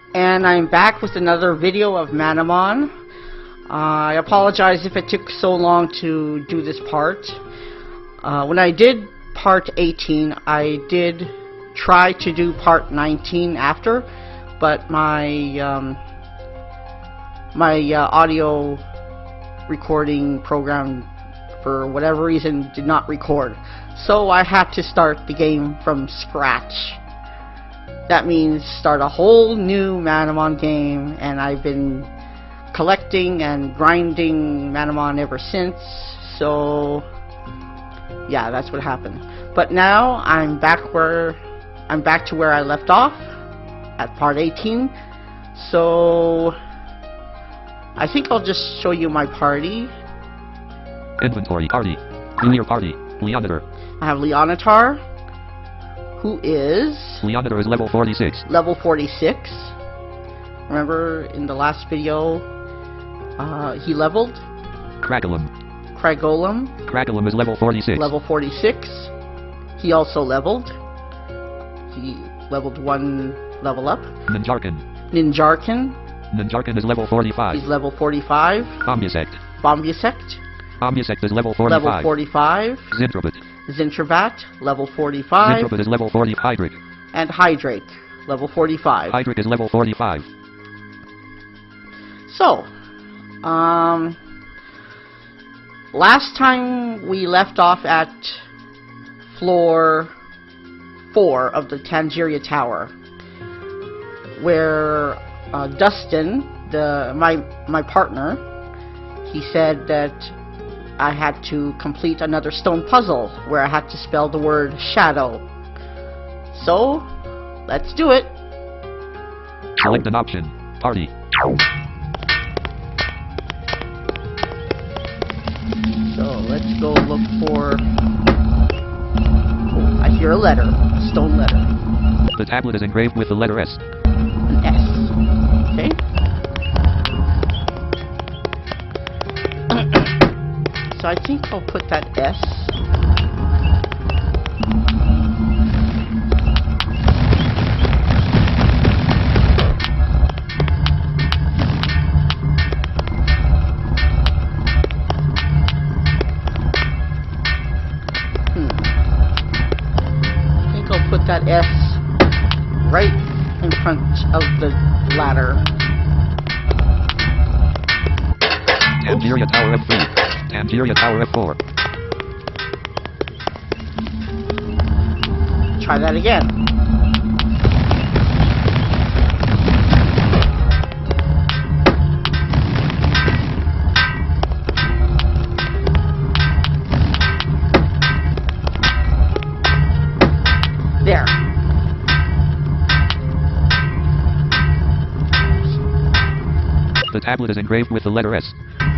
And I'm back with another video of Manamon. I apologize if it took so long to do this part. When I did part 18, I did try to do part 19 after, but my audio recording program, for whatever reason, did not record. So I had to start the game from scratch. That means start a whole new Manamon game, and I've been collecting and grinding Manamon ever since. So yeah, that's what happened. But now I'm back to where I left off at part 18. So I think I'll just show you my party. Inventory, party, Junior party, Leonator. I have Leonatar, who is... Leonator is level 46. Level 46. Remember in the last video, he leveled? Cragolum. Cragolum is level 46. Level 46. He also leveled. He leveled one level up. Ninjarkin is level 45. He's level 45. Bombusect is level 45. Level 45. Zintrabat, level 45. Zintrabat is level 40. Hydrake. And Hydrake, level 45. Hydrake is level 45. So, last time we left off at floor 4 of the Tangeria Tower, where Dustin, my partner, he said that I had to complete another stone puzzle where I had to spell the word shadow. So, let's do it. Select an option. Party. So, let's go look for... Oh, I hear a letter. A stone letter. The tablet is engraved with the letter S. An S. Okay. So I think I'll put that S. I think I'll put that S right in front of the ladder. Tangeria Tower F3. Tangeria Tower F4. Try that again. There. The tablet is engraved with the letter S.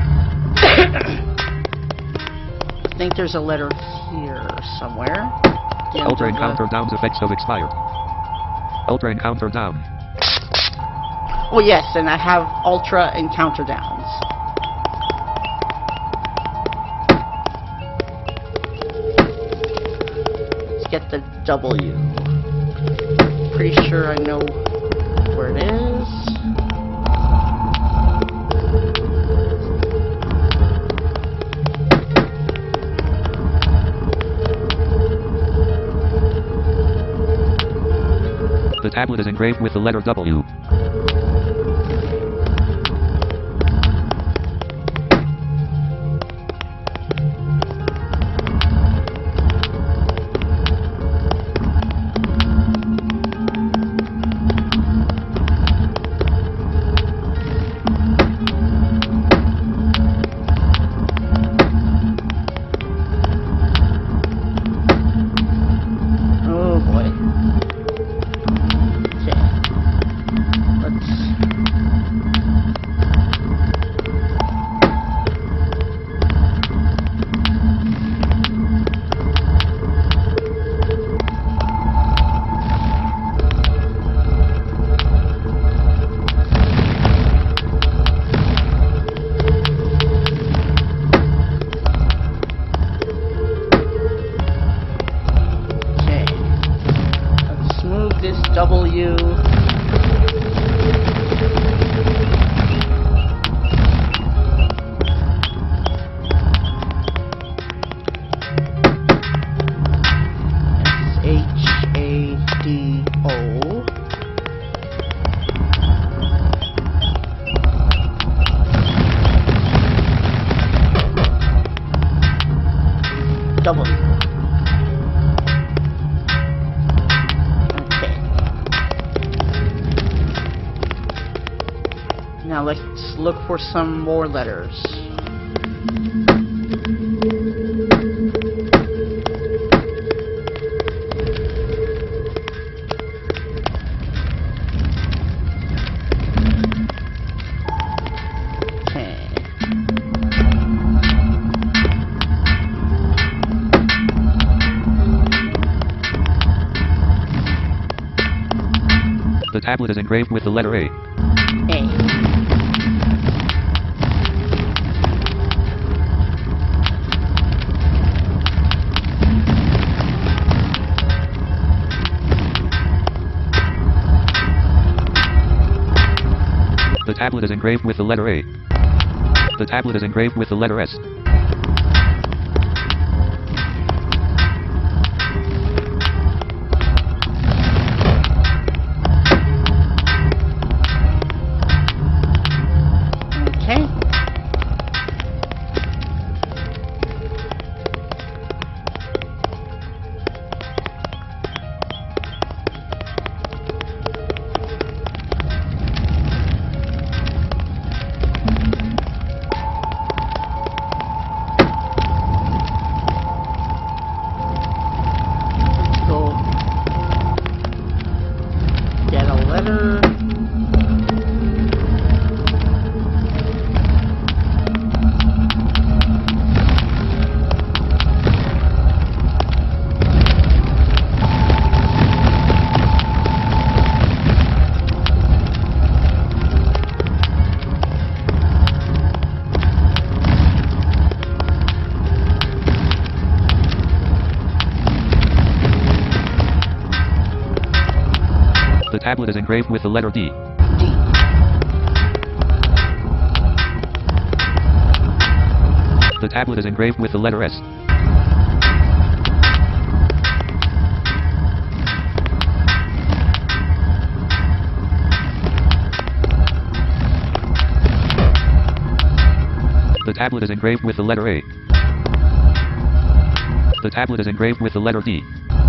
I think there's a letter here somewhere. Ultra Encounter Down's effects have expired. Ultra Encounter Down. Oh yes, and I have Ultra Encounter Downs. Let's get the W. Pretty sure I know where it is. The tablet is engraved with the letter W. Oh boy. Okay. Let's W. Okay. Now let's look for some more letters. The tablet is engraved with the letter A. A. The tablet is engraved with the letter A. The tablet is engraved with the letter S. Okay. Go get a letter. The tablet is engraved with the letter D. D. The tablet is engraved with the letter S. The tablet is engraved with the letter A. The tablet is engraved with the letter D.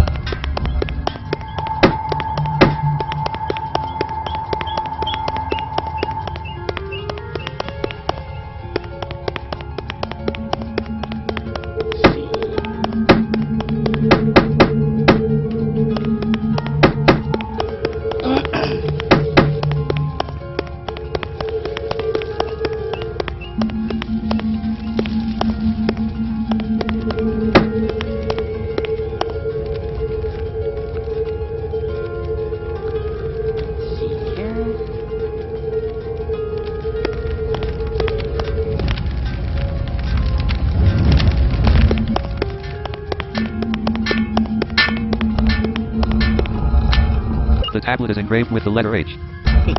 The tablet is engraved with the letter H. H.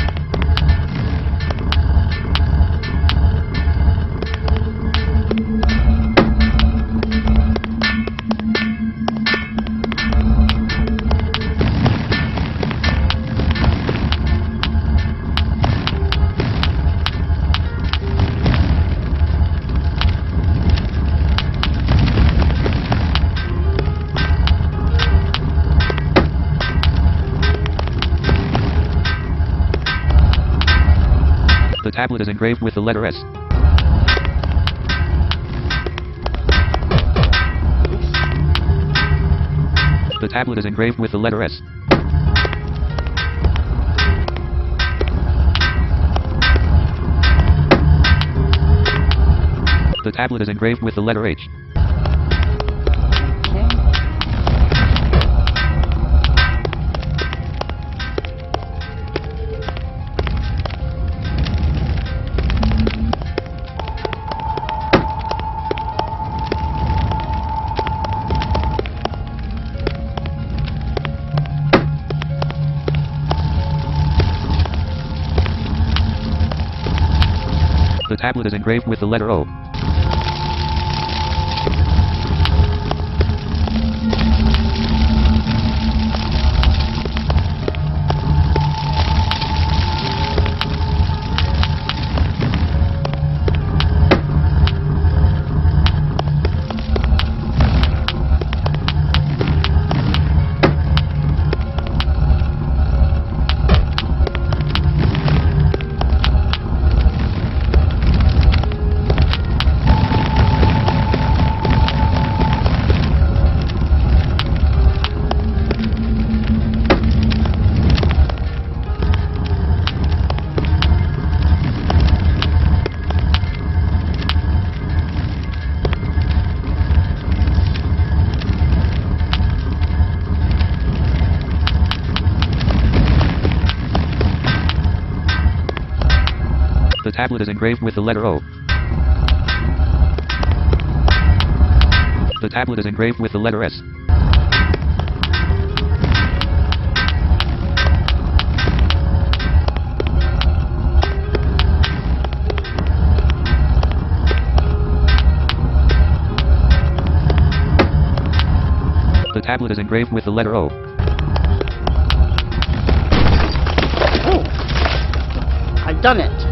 The tablet is engraved with the letter S. The tablet is engraved with the letter S. The tablet is engraved with the letter H. The tablet is engraved with the letter O. tablet is engraved with the letter O. The tablet is engraved with the letter S. The tablet is engraved with the letter O. Oh! I've done it.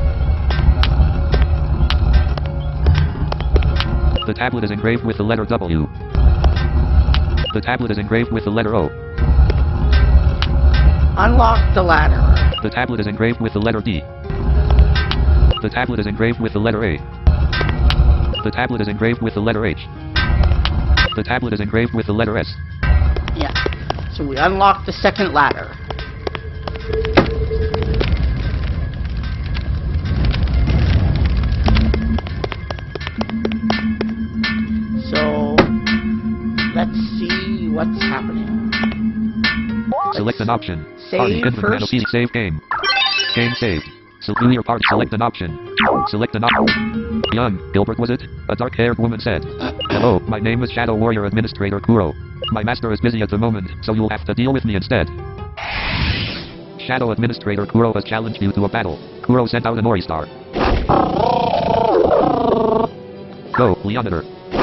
The tablet is engraved with the letter W. The tablet is engraved with the letter O. Unlock the ladder. The tablet is engraved with the letter D. The tablet is engraved with the letter A. The tablet is engraved with the letter H. The tablet is engraved with the letter S. Yeah. So we unlock the second ladder. So let's see what's happening. Select an option. Save Party input first. panel CD save game. Game saved. So do your part. Select an option. Select an option. Young Gilbert was it? A dark-haired woman said. Hello, my name is Shadow Warrior Administrator Kuro. My master is busy at the moment, so you'll have to deal with me instead. Shadow Administrator Kuro has challenged you to a battle. Kuro sent out an Ori Star. Go, Leonidas.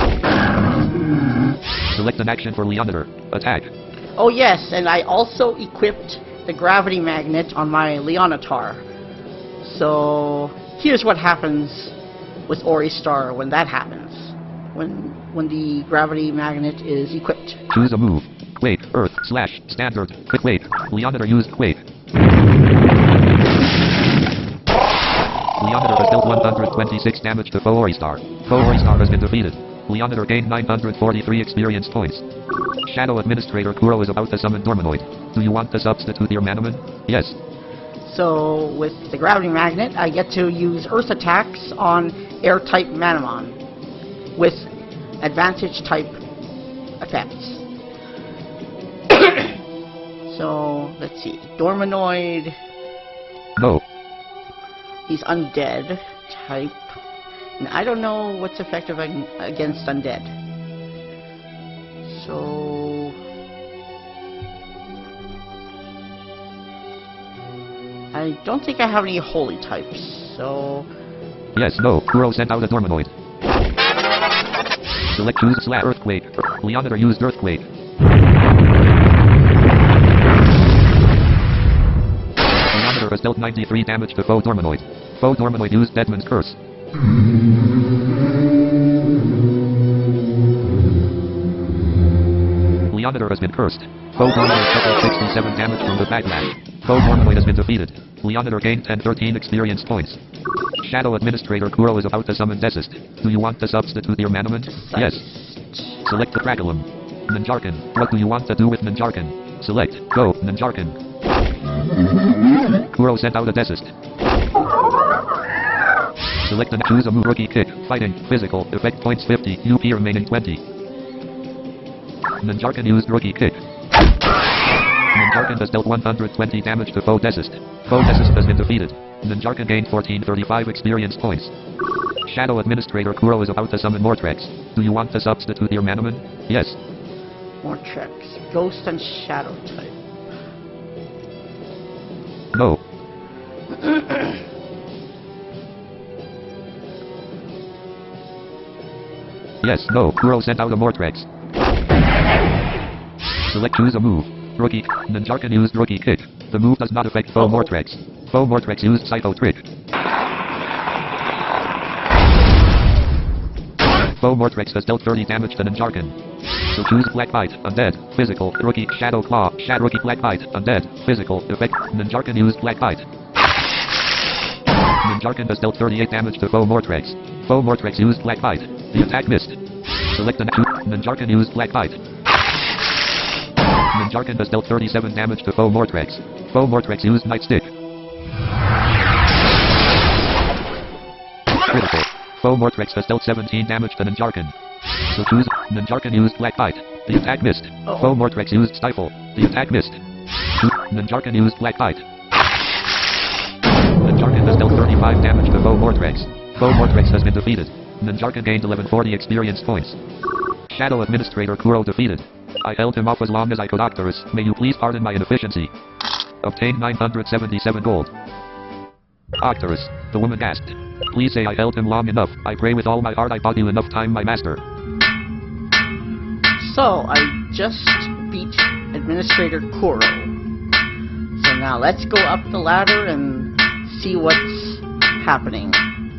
Select an action for Leonidas. Attack. Oh yes, and I also equipped the gravity magnet on my Leonatar. So here's what happens with Ori Star when that happens. When the gravity magnet is equipped. Choose a move. Quake, Earth, Slash, Standard, Quick Quake. Leonidas used Quake. Leonidas has dealt 126 damage to foe Ori Star. Foe Ori Star has been defeated. Leonidas gained 943 experience points. Shadow Administrator Kuro is about to summon Dormanoid. Do you want to substitute your Manaman? Yes. So with the gravity magnet, I get to use Earth attacks on air-type Manamon with advantage-type effects. So let's see, Dormanoid. No. He's undead type. And I don't know what's effective against undead. So I don't think I have any holy types, so Yes, no. Kuro sent out a Dormanoid. Select choose slash Earthquake. Leonidas used Earthquake. Leonidas has dealt 93 damage to foe Dormanoid. Foe Dormanoid used Deadman's Curse. Leonidas has been cursed. Foe Dormanoid suffered 67 damage from the backlash. Foe Dormanoid has been defeated. Leonidas gained 1013 experience points. Shadow Administrator Kuro is about to summon Desist. Do you want to substitute your Manaman? Yes. Select the Craculum. Ninjarkin. What do you want to do with Ninjarkin? Select. Go, Ninjarkin. Kuro sent out a Desist. Select and choose a move. Rookie Kick. Fighting. Physical. Effect points 50. UP remaining 20. Ninjarkin used Rookie Kick. Ninjarkin has dealt 120 damage to foe Desist. Foe Desist has been defeated. Ninjarkin gained 1435 experience points. Shadow Administrator Kuro is about to summon Mortrex. Do you want to substitute your Manaman? Yes. Mortrex. Ghost and Shadow type. No. Yes, no. Kuro sent out a Mortrex. Select choose a move. Rookie. Ninjarkin used Rookie Kick. The move does not affect foe Mortrex. Foe Mortrex used Psycho Trick. Foe Mortrex has dealt 30 damage to Ninjarkin. So choose Black Bite, Undead, Physical, Rookie, Shadow Claw, Rookie Black Bite, Undead, Physical, Effect, Ninjarkin used Black Bite. Ninjarkin has dealt 38 damage to foe Mortrex. Foe Mortrex used Black Bite. The attack missed. Select an Ninjarkin used Black Bite. Ninjarkin has dealt 37 damage to foe Mortrex. Foe Mortrex used Nightstick. Critical. Foe Mortrex has dealt 17 damage to Ninjarkin. So choose Ninjarkin used Black Bite. The attack missed. Foe Mortrex used Stifle. The attack missed. Ninjarkin used Black Bite. Ninjarkin has dealt 35 damage to Bo Mortrex. Bo Mortrex has been defeated. Ninjarkin gained 1140 experience points. Shadow Administrator Kuro defeated. I held him off as long as I could. Octorus, may you please pardon my inefficiency. Obtained 977 gold. Octorus, the woman gasped. Please say I held him long enough. I pray with all my heart I bought you enough time, my master. So, I just beat Administrator Kuro. So now let's go up the ladder and see what's happening.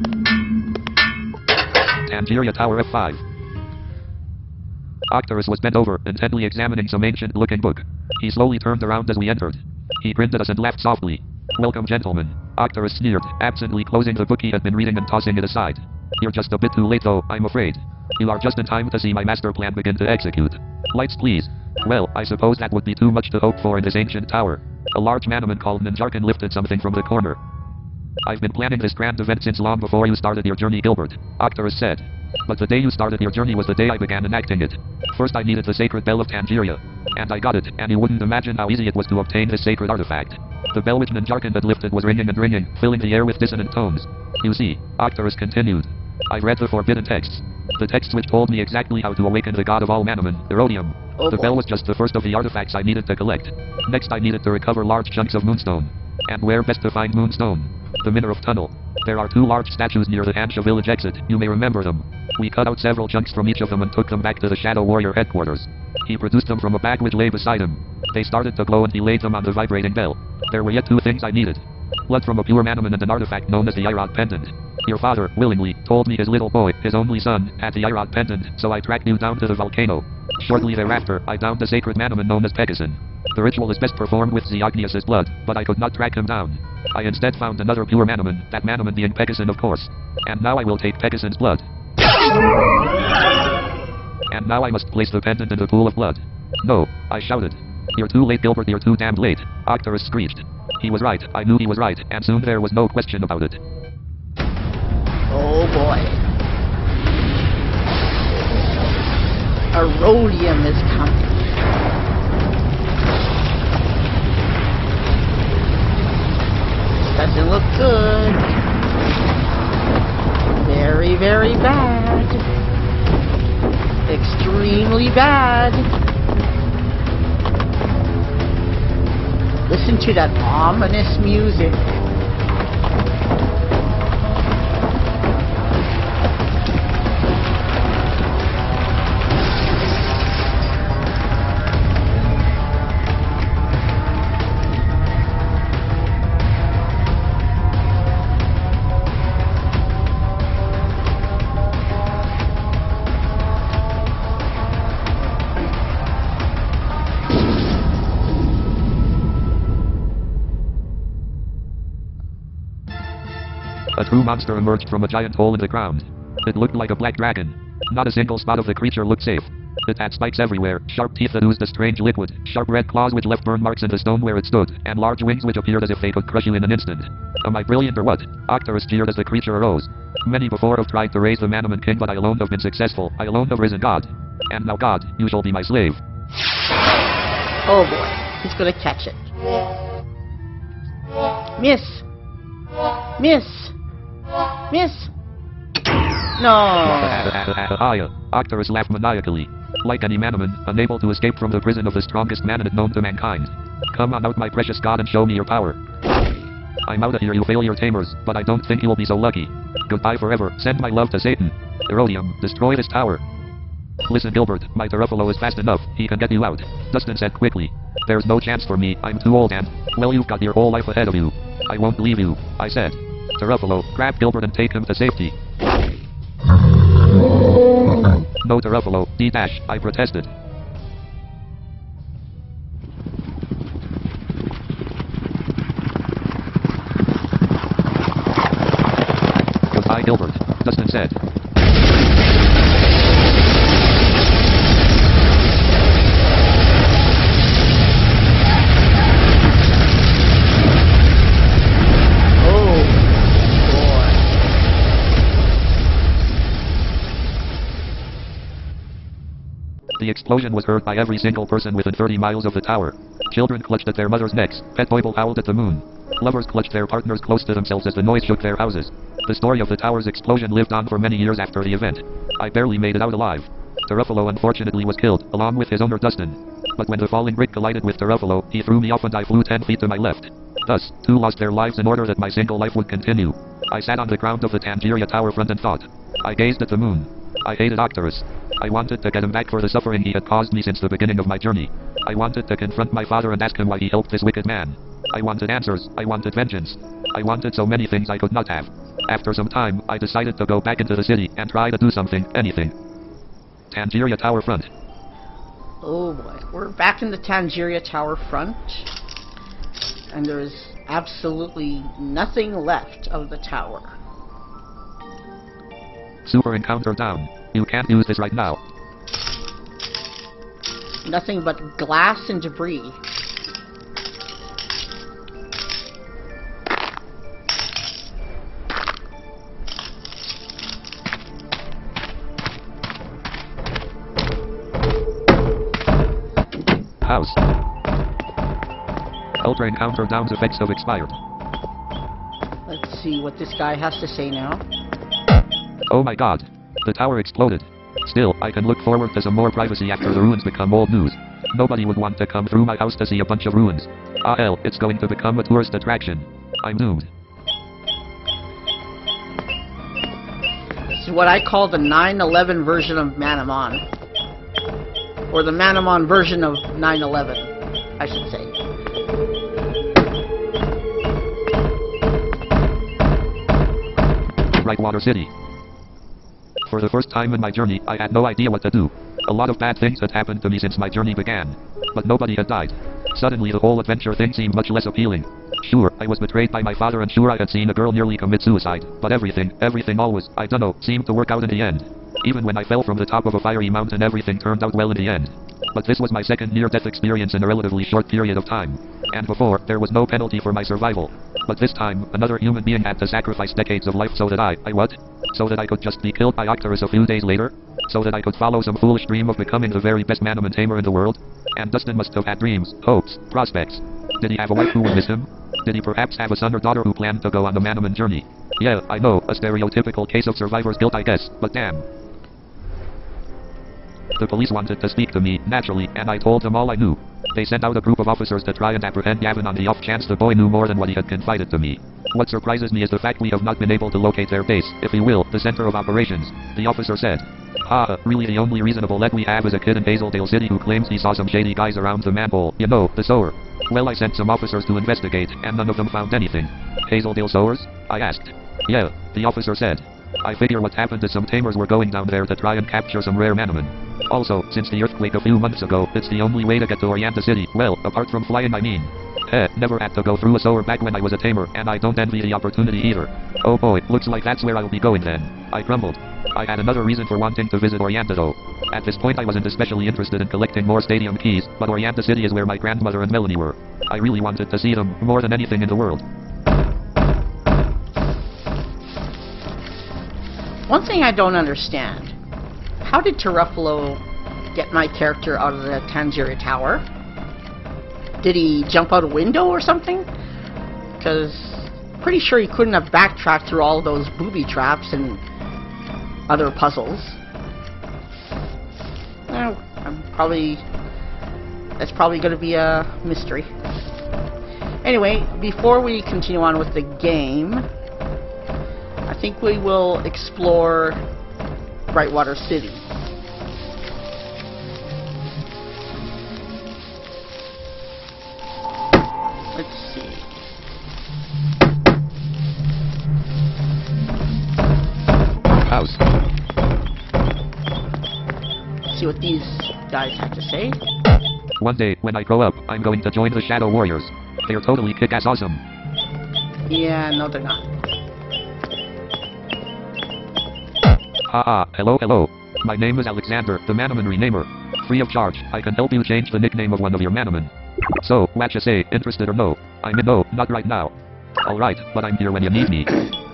Tangeria Tower F5. Octorus was bent over, intently examining some ancient-looking book. He slowly turned around as we entered. He grinned at us and laughed softly. Welcome, gentlemen. Octorus sneered, absently closing the book he had been reading and tossing it aside. You're just a bit too late though, I'm afraid. You are just in time to see my master plan begin to execute. Lights please. Well, I suppose that would be too much to hope for in this ancient tower. A large Manaman called Ninjarkin lifted something from the corner. I've been planning this grand event since long before you started your journey, Gilbert, Octorus said. But the day you started your journey was the day I began enacting it. First I needed the sacred bell of Tangeria. And I got it, and you wouldn't imagine how easy it was to obtain this sacred artifact. The bell which Ninjarkin had lifted was ringing and ringing, filling the air with dissonant tones. You see, Octorus continued. I read the forbidden texts. The texts which told me exactly how to awaken the god of all Manaman, Erodium. The bell was just the first of the artifacts I needed to collect. Next I needed to recover large chunks of moonstone. And where best to find moonstone? The Mineral Tunnel. There are 2 large statues near the Ansha village exit, you may remember them. We cut out several chunks from each of them and took them back to the Shadow Warrior headquarters. He produced them from a bag which lay beside him. They started to glow and he laid them on the vibrating bell. There were yet 2 things I needed. Blood from a pure Manaman and an artifact known as the Irod Pendant. Your father, willingly, told me his little boy, his only son, had the Irod Pendant, so I tracked you down to the volcano. Shortly thereafter, I downed a sacred Manaman known as Pegasus. The ritual is best performed with Xeognius' blood, but I could not track him down. I instead found another pure Manaman, that Manaman being Pegasus of course. And now I will take Pegasus' blood. And now I must place the pendant in the pool of blood. No, I shouted. You're too late, Gilbert, you're too damned late, Octorus screeched. He was right, I knew he was right, and soon there was no question about it. Oh boy. Erodium is coming. Doesn't look good. Very, very bad. Extremely bad. Listen to that ominous music. A true monster emerged from a giant hole in the ground. It looked like a black dragon. Not a single spot of the creature looked safe. It had spikes everywhere, sharp teeth that oozed a strange liquid, sharp red claws which left burn marks in the stone where it stood, and large wings which appeared as if they could crush you in an instant. Am I brilliant or what? Octorus jeered as the creature arose. Many before have tried to raise the Manaman king, but I alone have been successful. I alone have risen God. And now God, you shall be my slave. Oh boy, he's gonna catch it. Miss! Miss! Miss! No! Octorus laughed maniacally. Like any Manaman, unable to escape from the prison of the strongest Manaman known to mankind. Come on out, my precious god, and show me your power. I'm out of here, you failure tamers, but I don't think you'll be so lucky. Goodbye forever, send my love to Satan. Erodium, destroy this tower. Listen, Gilbert, my Teruffalo is fast enough, he can get you out. Dustin said quickly. There's no chance for me, I'm too old and, well, you've got your whole life ahead of you. I won't leave you, I said. Teruffalo, grab Gilbert and take him to safety. No, Teruffalo, D-dash, I protested. Goodbye, Gilbert, Dustin said. The explosion was heard by every single person within 30 miles of the tower. Children clutched at their mothers' necks, pet Boible howled at the moon. Lovers clutched their partners close to themselves as the noise shook their houses. The story of the tower's explosion lived on for many years after the event. I barely made it out alive. Teruffalo unfortunately was killed, along with his owner Dustin. But when the falling brick collided with Teruffalo, he threw me off and I flew 10 feet to my left. Thus, two lost their lives in order that my single life would continue. I sat on the ground of the Tangeria Tower front and thought. I gazed at the moon. I hated Octarus. I wanted to get him back for the suffering he had caused me since the beginning of my journey. I wanted to confront my father and ask him why he helped this wicked man. I wanted answers. I wanted vengeance. I wanted so many things I could not have. After some time, I decided to go back into the city and try to do something, anything. Tangeria Tower front. Oh boy, we're back in the Tangeria Tower front. And there's absolutely nothing left of the tower. Super encounter down. You can't use this right now. Nothing but glass and debris. House. Ultra encounter down's effects have expired. Let's see what this guy has to say now. Oh my god. The tower exploded. Still, I can look forward to some more privacy after the ruins become old news. Nobody would want to come through my house to see a bunch of ruins. Ah hell, it's going to become a tourist attraction. I'm doomed. This is what I call the 9/11 version of Manamon. Or the Manamon version of 9/11, I should say. Brightwater City. For the first time in my journey, I had no idea what to do. A lot of bad things had happened to me since my journey began. But nobody had died. Suddenly the whole adventure thing seemed much less appealing. Sure, I was betrayed by my father and sure I had seen a girl nearly commit suicide. But everything always, I dunno, seemed to work out in the end. Even when I fell from the top of a fiery mountain, everything turned out well in the end. But this was my second near-death experience in a relatively short period of time. And before, there was no penalty for my survival. But this time, another human being had to sacrifice decades of life so that what? So that I could just be killed by Octarus a few days later? So that I could follow some foolish dream of becoming the very best Manamon tamer in the world? And Dustin must have had dreams, hopes, prospects. Did he have a wife who would miss him? Did he perhaps have a son or daughter who planned to go on the Manamon journey? Yeah, I know, a stereotypical case of survivor's guilt I guess, but damn. The police wanted to speak to me, naturally, and I told them all I knew. They sent out a group of officers to try and apprehend Gavin on the off chance the boy knew more than what he had confided to me. What surprises me is the fact we have not been able to locate their base, if you will, the center of operations, the officer said. Really the only reasonable lead we have is a kid in Hazeldale City who claims he saw some shady guys around the manhole, you know, the sewer. Well, I sent some officers to investigate, and none of them found anything. Hazeldale sewers? I asked. Yeah, the officer said. I figure what happened is some tamers were going down there to try and capture some rare Manamon. Also, since the earthquake a few months ago, it's the only way to get to Orienta City, well, apart from flying I mean. Never had to go through a sewer back when I was a tamer, and I don't envy the opportunity either. Oh boy, looks like that's where I'll be going then. I grumbled. I had another reason for wanting to visit Orienta though. At this point I wasn't especially interested in collecting more stadium keys, but Orienta City is where my grandmother and Melanie were. I really wanted to see them, more than anything in the world. One thing I don't understand. How did Teruffalo get my character out of the Tangeria Tower? Did he jump out a window or something? Because pretty sure he couldn't have backtracked through all those booby traps and other puzzles. That's probably going to be a mystery. Anyway, before we continue on with the game, I think we will explore Brightwater City. Let's see. House. See what these guys have to say. One day, when I grow up, I'm going to join the Shadow Warriors. They're totally kick-ass awesome. Yeah, no they're not. Hello. My name is Alexander, the Manamon Renamer. Free of charge, I can help you change the nickname of one of your Manamon. So, what you say, interested or no? I'm in no, not right now. Alright, but I'm here when you need me.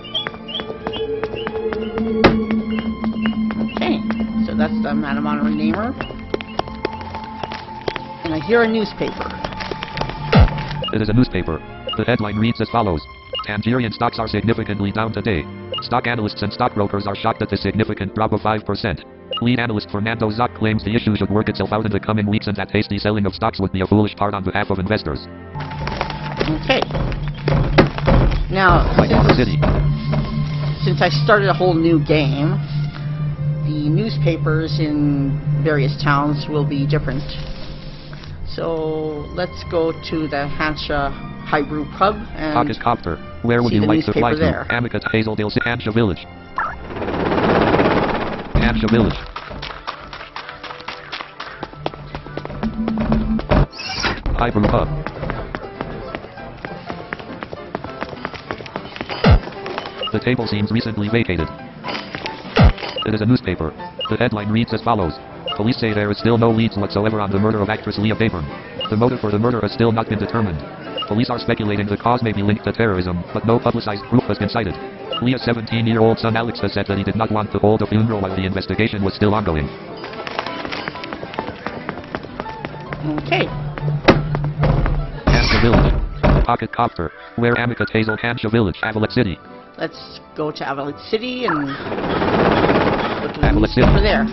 Okay, so that's the Manamon Renamer. And I hear a newspaper. It is a newspaper. The headline reads as follows. Tangerian stocks are significantly down today. Stock analysts and stockbrokers are shocked at the significant drop of 5%. Lead analyst Fernando Zoc claims the issue should work itself out in the coming weeks and that hasty selling of stocks would be a foolish part on behalf of investors. Okay. Now, Whitewater City. since I started a whole new game, the newspapers in various towns will be different. So let's go to the Hansha Highbrew Pub and Pocket Copter. Where would see you the like to fly newspaper to? there. Amica to Hazeldale, Hansha Village. Hansha Village. Highbrew Pub. The table seems recently vacated. It is a newspaper. The headline reads as follows. Police say there is still no leads whatsoever on the murder of actress Leah Bavern. The motive for the murder has still not been determined. Police are speculating the cause may be linked to terrorism, but no publicized proof has been cited. Leah's 17-year-old son Alex has said that he did not want to hold a funeral while the investigation was still ongoing. okay. Hansha Village. Pocket Copter. Where Amica Hazel Hansha Village, Avalet City. Let's go to Avalet City and go to the Avalet City. newspaper there.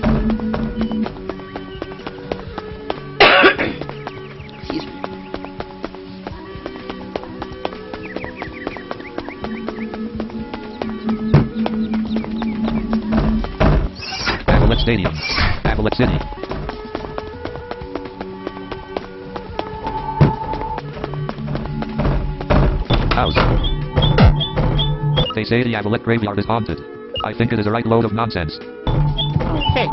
Excuse me. Avalet Stadium. Avalet City. House. They say the Avalet graveyard is haunted. I think it is a right load of nonsense. Okay.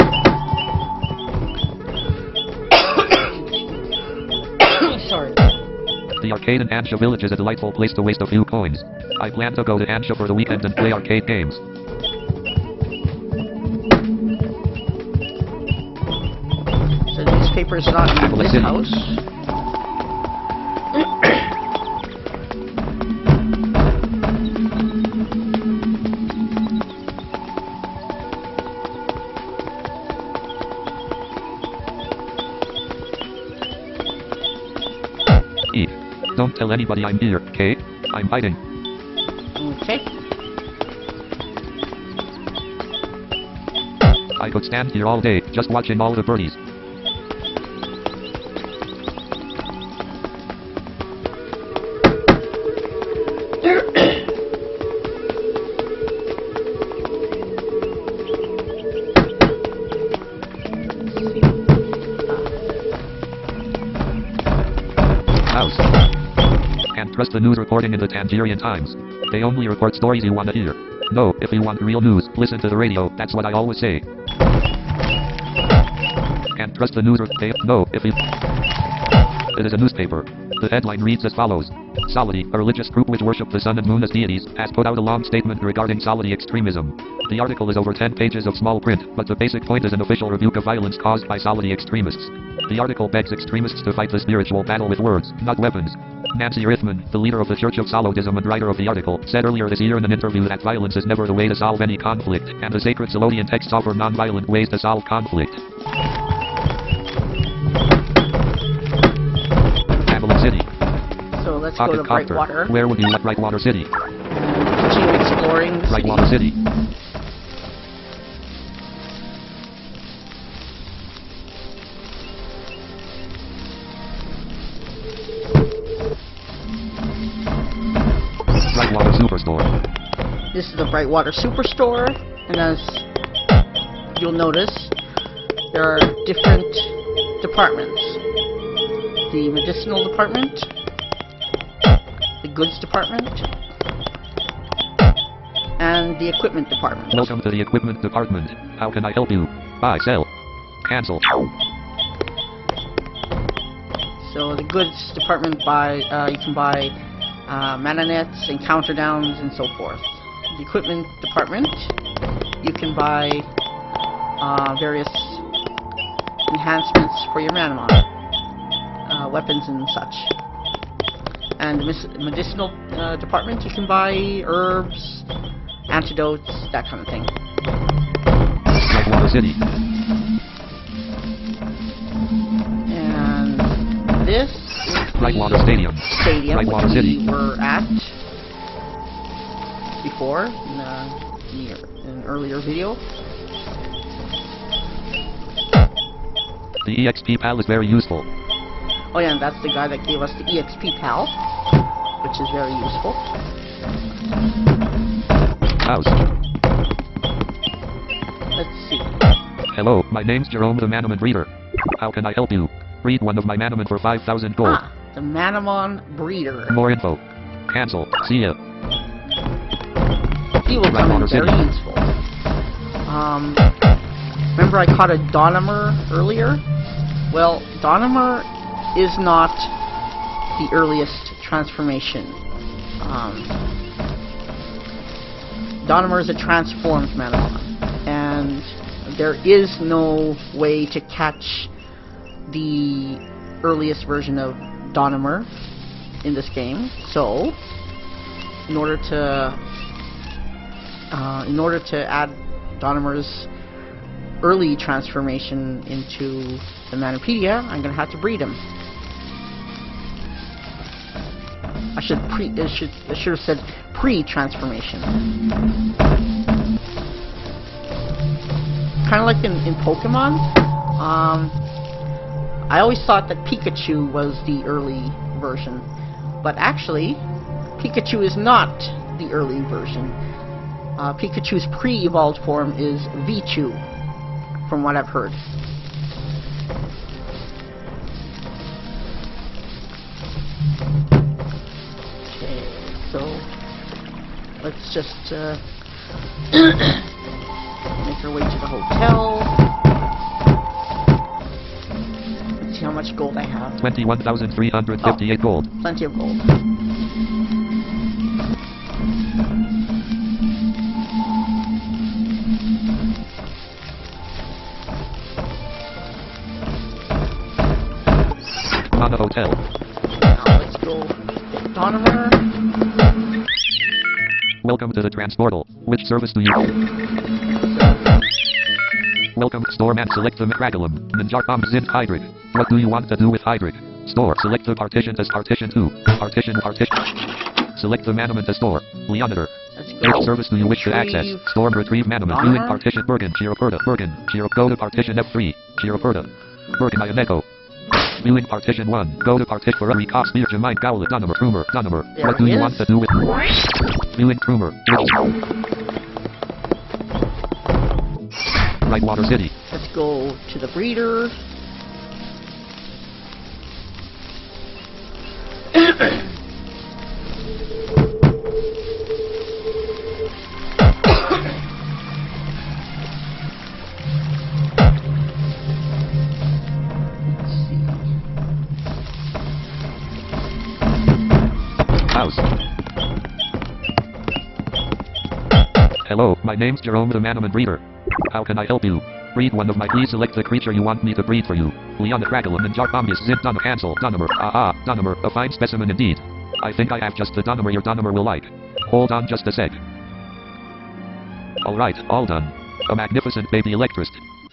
Sorry. The arcade in Hansha Village is a delightful place to waste a few coins. I plan to go to Hansha for the weekend and play arcade games. So the newspaper's not in Avalet this City. house. E. Don't tell anybody I'm here, okay? I'm hiding. Okay. I could stand here all day, just watching all the birdies. House. Can't trust the news reporting in the Tangerian Times. They only report stories you want to hear. No, if you want real news, listen to the radio, that's what I always say. Can't trust the news no, if you... It is a newspaper. The headline reads as follows. Solidi, a religious group which worship the sun and moon as deities, has put out a long statement regarding Solidi extremism. The article is over 10 pages of small print, but the basic point is an official rebuke of violence caused by Solidi extremists. The article begs extremists to fight the spiritual battle with words, not weapons. Nancy Rithman, the leader of the Church of Solodism and writer of the article, said earlier this year in an interview that violence is never the way to solve any conflict, and the sacred Solodian texts offer non-violent ways to solve conflict. Avalet City. So let's go Pocket to Copter. Brightwater. Where would you like Brightwater City? Continue exploring the city. Brightwater City. Brightwater Superstore. This is the Brightwater Superstore, and as you'll notice, there are different departments. The medicinal department, the goods department, and the equipment department. Welcome to the equipment department. How can I help you? Buy, sell, cancel. So the goods department you can buy mana nets and counter downs and so forth. The equipment department, you can buy various enhancements for your mana mod, weapons and such. And the medicinal department, you can buy herbs, antidotes, that kind of thing. Brightwater City. And this is Brightwater Stadium. stadium Brightwater which City. we were at before in an earlier video. The EXP PAL is very useful. Oh yeah, and that's the guy that gave us the EXP PAL, which is very useful. House. Let's see. Hello, my name's Jerome the Manamon Breeder. How can I help you? Breed one of my Manamon for 5,000 gold. Ah, the Manamon Breeder. More info. Cancel. See ya. He will come in Brightwater very City. useful. Remember I caught a Donimer earlier? Well, Donimer is not the earliest transformation. Donimer is a transformed Manamon, and there is no way to catch the earliest version of Donimer in this game. So, in order to add Donimer's early transformation into the Manopedia, I'm gonna have to breed him. I should have said pre-transformation. Kind of like in Pokemon. I always thought that Pikachu was the early version, but actually, Pikachu is not the early version. Pikachu's pre-evolved form is Vichu, from what I've heard. Okay, so let's just make our way to the hotel. Let's see how much gold I have. 21,358 gold. Plenty of gold. On the hotel. Now let's go Donimer. Welcome to the Transportal. Which service do you... Welcome to Store Man. Select the Macragulum. Ninjar Bomb Zint Hydric. What do you want to do with Hydric? Store. Select the partition as partition 2. Partition. Select the Manamon to store. Leonider. Let's Which go. service do you wish to access? Store and retrieve Manamon. Viewing Honor. partition Bergen. Chiroperta. Bergen. Go to partition F3. Chiroperta. Bergen Ioneko. Viewing partition 1. Go to partition for every cost near Jemine Gowlet. Donomer. Donomer. There What do it you is. want to do with... Viewing Trumer. Brightwater City. Let's go to the breeder. House. Hello, my name's Jerome the Manamon Breeder. How can I help you? Breed one of my... Please select the creature you want me to breed for you. Leon the Craggle and Jarbombus Zint Donna Hansel Donomer. Aha, Donomer, a fine specimen indeed. I think I have just the Donomer your Donomer will like. Hold on just a sec. Alright, all done. A magnificent baby Electrist.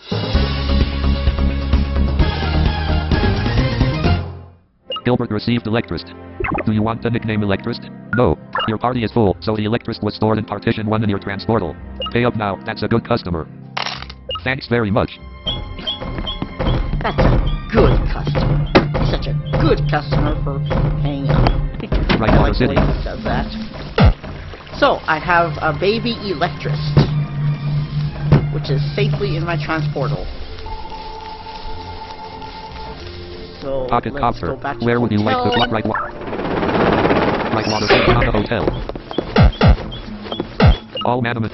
Gilbert received Electrist. Do you want the nickname Electrist? No. Your party is full, so the Electrist was stored in partition 1 in your transportal. Pay up now, that's a good customer. Thanks very much. That's a good customer. He's such a good customer for paying up. Right, I like the City. way he does that. So, I have a baby Electrist, which is safely in my transportal. So, Pocket let's Copter. go back to Where the would you like to hotel. fly? Brightwater City on the hotel. All Manamon.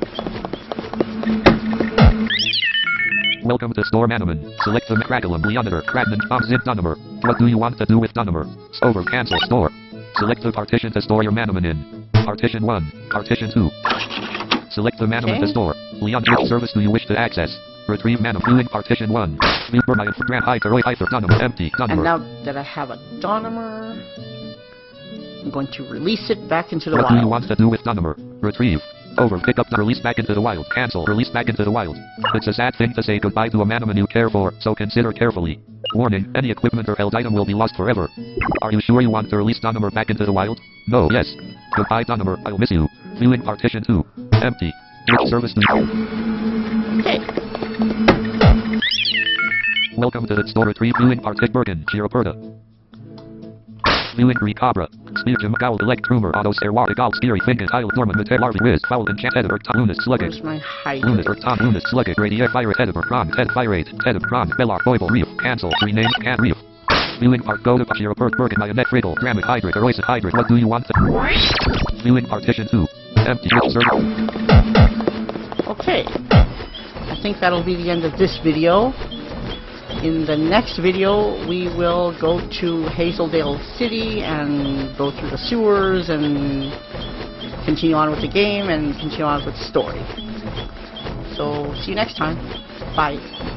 Welcome to Store Manamon. Select the Macragulum, Leonider, Cradman, Zint Donomer. What do you want to do with Donomer? Over, cancel, store. Select the partition to store your Manamon in. Partition 1, partition 2. Select the Manamon to Okay. store. Leon, which service do you wish to access? Retrieve Manamon. Viewing partition 1. View Burma for Grand Height, Roy Height, Donomer, empty, And Donomer. now that I have a Donimer, I'm going to release it back into the What wild. do you want to do with Donomer? Retrieve. Over. Pick up the release back into the wild. Cancel. Release back into the wild. It's a sad thing to say goodbye to a Manamon you care for, so consider carefully. Warning, any equipment or held item will be lost forever. Are you sure you want to release Donimer back into the wild? No, yes. Goodbye, Donimer, I'll miss you. Viewing partition 2. Empty. Gift service. Okay. Welcome to the store retrieve viewing partition Bergen, Chiroperta. Viewing Recabra. Spear Jim Gowl Elect Trumer Auto Serwar Egal Scary Finken Heil Dorman Meter Larvi Wiz Foul and Chat Editor Lunas Sluggish. Where's my height? Lunas or Tom Lunas Sluggish Radio Fire Editor Prom Ted Firate Ted of Prom Bellar Boible Reef Cancel Rename Cat Reef. Viewing part go to Chiropert Bergen Ionette Friggle Gramic Hydrid Eroisid Hydrid. What do you want to Viewing partition 2. Empty server. Okay. I think that'll be the end of this video. In the next video, we will go to Hazeldale City and go through the sewers and continue on with the game and continue on with the story. So, see you next time. Bye.